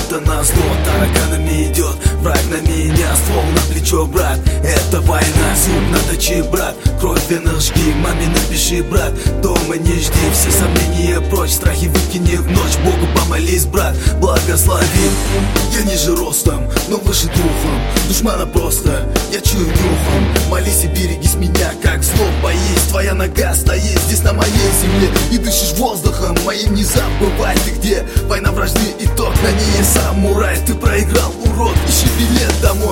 это назло. Тараканами идет, враг на меня, ствол на плечо, брат. Это война, зуб наточи, брат. Кровь в венах жги, маме напиши, брат. Дома не жди, все сомнения прочь, страхи выкини в ночь. Богу помолись, брат, благослови. Я ниже ростом, но выше духом. Душмана просто, я чую нюхом. Молись и берегись меня, как зло боись. Твоя нога стоит здесь на моей земле, и дышишь воздухом моим, не забывай. Ты где? Война вражды, итог, на ней самурай. Ты проиграл, урод, ищи билет домой.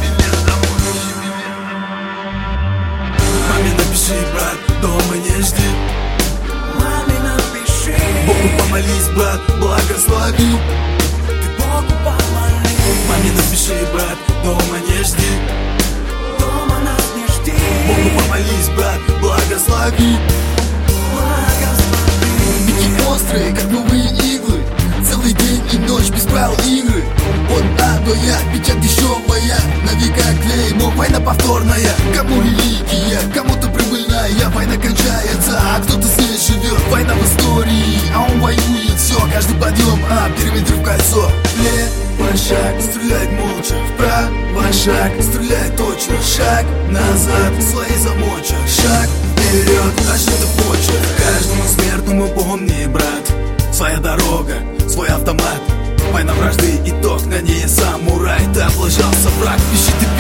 Маме напиши, брат, дома не жди. Маме напиши, Богу помолись, брат, благослови. ты Богу помолись. Маме напиши, брат, дома не жди. Дома нас не жди, Богу помолись, брат, благослови. благослови. Пики острые, как новые иглы. Целый день и ночь без правил игры. От А до Я, печать дешевая. На века клеймо, война повторная. Кому религия, кому-то прибыльная. Война кончается, а кто-то здесь живет. Война в истории, а он воюет. Все, каждый подъем, периметр в кольцо. Левый шаг, стрелять молча. Вправо шаг, стрелять точно. Шаг назад, свои замочек. Шаг вперед, а что-то почек. Каждому смертному помни, брат, своя дорога, свой автомат. Война вражды, итог, на ней самурай. Ты облажался, враг, пиши ты